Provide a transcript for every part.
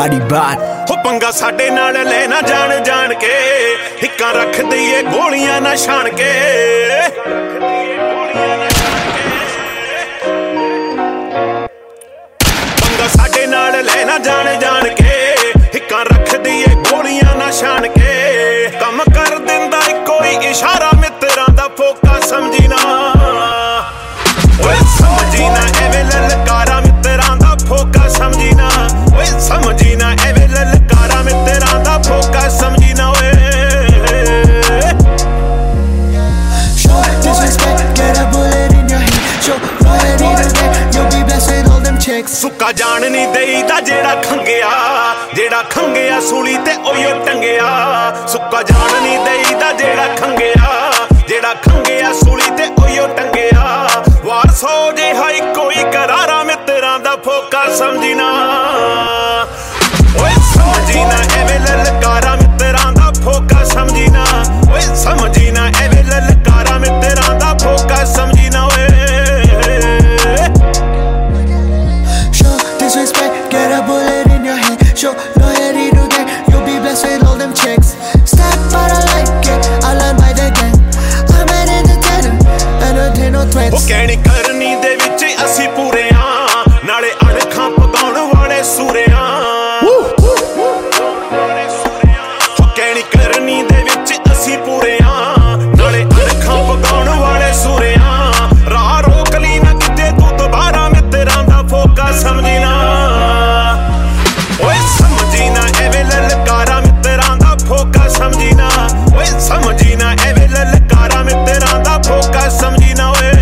ਲਾੜੀ ਬਾਤ ਹੋ ਪੰਗਾ ਸਾਡੇ ਨਾਲ ਲੈ ਨਾ ਜਾਣ ਜਾਣ ਕੇ ਹਿੱਕਾਂ ਰੱਖ ਦਈਏ ਗੋਲੀਆਂ ਨਾ ਛਾਣ ਕੇ ਪੰਗਾ ਸਾਡੇ ਨਾਲ ਲੈ ਨਾ ਜਾਣ ਕੇ ਹਿੱਕਾਂ ਰੱਖ ਦਈਏ ਗੋਲੀਆਂ ਨਾ ਛਾਣ ਕੇ ਕੰਮ ਕਰ ਦਿੰਦਾ ਕੋਈ ਇਸ਼ਾਰਾ ਮਿੱਤਰਾਂ ਦਾ ਫੋਕਾ ਸਮਝੀ ਨਾ ਓਏ ਸਮਝੀ ਨਾ ਐਵੇਂ ਲਲਕਾਰਾ ਮਿੱਤਰਾਂ ਦਾ ਫੋਕਾ ਸਮਝੀ ਨਾ ਓਏ ਸਮਝੀ ਨਾ ਐਵੇਂ ਲਲਕਾਰਾ ਮਿੱਤਰਾਂ ਦਾ ਫੋਕਾ ਸਮਝੀ ਨਾ ਓਏ ਸੁੱਕਾ ਜਾਣ ਨਹੀਂ ਦੇਈਦਾ ਜਿਹੜਾ ਖੰਗਿਆ ਸੂਲੀ ਤੇ ਓਯੋ ਟੰਗਿਆ ਸੁੱਕਾ ਜਾਣ ਨਹੀਂ ਦੇਈਦਾ ਜਿਹੜਾ ਖੰਗਿਆ ਸੂਲੀ ਤੇ ਓਯੋ ਟੰਗਿਆ ਵਾਰ ਸੋ ਜਿਹਾ ਕੋਈ ਕਰਾਰਾ ਮਿੱਤਰਾਂ ਦਾ ਫੋਕਾ ਸਮਝੀ ਨਾ ਓਏ ਸਮਝੀ ਨਾ ਐਵੇਂ ਲਲਕਾਰਾ ਮਿੱਤਰਾਂ ਦਾ ਫੋਕਾ ਸਮਝੀ ਨਾ ਓਏ ਸਮਝੀ ਨਾ ਐਵੇਂ ਲਲਕਾਰਾ ਮਿੱਤਰਾਂ ਦਾ ਫੋਕਾ ਸਮਝੀ ਨਾ ਓਏ Get a bullet in your head, show loyalty to get. You'll be blessed with all them checks. Step but I like it, I learn by the gang. I'm an entertainer, entertain no threats. ਉਹ ਕਹਿਣੀ ਕਰਨੀ ਦੇ ਵਿੱਚ ਅਸੀਂ ਪੂਰੇ ਆਂ ਨਾਲੇ ਅਣਖਾਂ ਪਕਾਉਣ ਵਾਲੇ ਸੂਰੇ ਆਂ ਉਹ ਕਹਿਣੀ ਕਰਨੀ ਦੇ ਵਿੱਚ ਅਸੀਂ ਪੂਰੇ ਆਂ ਨਾਲੇ ਅਣਖਾਂ ਪਕਾਉਣ ਵਾਲੇ ਸੂਰੇ ਆਂ ਰਾਹ ਰੋਕ ਲਈ ਨਾ ਕਿਤੇ ਤੂੰ ਦੁਬਾਰਾ ਮਿੱਤਰਾਂ ਦਾ ਫੋਕਾ ਸਮਝੀ ਨਾ ਓਏ ਸਮਝੀ ਨਾ ਐਵੇਂ ਲਲਕਾਰਾ ਮਿੱਤਰਾਂ ਦਾ ਫੋਕਾ ਸਮਝੀ ਨਾ ਓਏ ਸਮਝੀ ਨਾ ਐਵੇਂ ਲਲਕਾਰਾ ਮਿੱਤਰਾਂ ਦਾ ਫੋਕਾ ਸਮਝੀ ਨਾ ਓਏ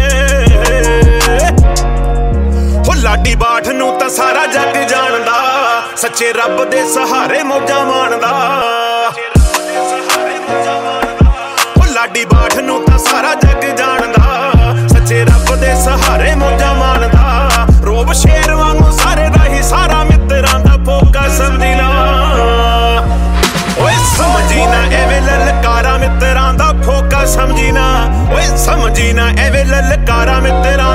ਹੋ ਲਾਡੀ ਬਾਠ ਨੂੰ ਤਾਂ ਸਾਰਾ ਜੱਗ ਜਾਣਦਾ ਸੱਚੇ ਰੱਬ ਦੇ ਸਹਾਰੇ ਮੌਜਾਂ ਮਾਣਦਾ ਹੋ ਲਾਡੀ ਬਾਠ ਨੂੰ ਤਾਂ ਸਾਰਾ ਜੱਗ ਜਾਣਦਾ ਸੱਚੇ ਰੱਬ ਦੇ ਸਹਾਰੇ ਮੌਜਾਂ ਮਾਣਦਾ ਰੋਬ ਸ਼ੇਰ ਵਾਂਗੂ ਸਾਰੇ ਦਾ ਹੀ ਸਾਰਾ ਮਿੱਤਰਾਂ ਦਾ ਫੋਕਾ ਸਮਝੀ ਨਾ ਓਏ ਸਮਝੀ ਨਾ ਐਵੇਂ ਲਲਕਾਰਾ ਮਿੱਤਰਾਂ ਦਾ ਫੋਕਾ ਸਮਝੀ ਨਾ ਓਏ ਸਮਝੀ ਨਾ ਐਵੇਂ ਲਲਕਾਰਾ ਮਿੱਤਰਾਂ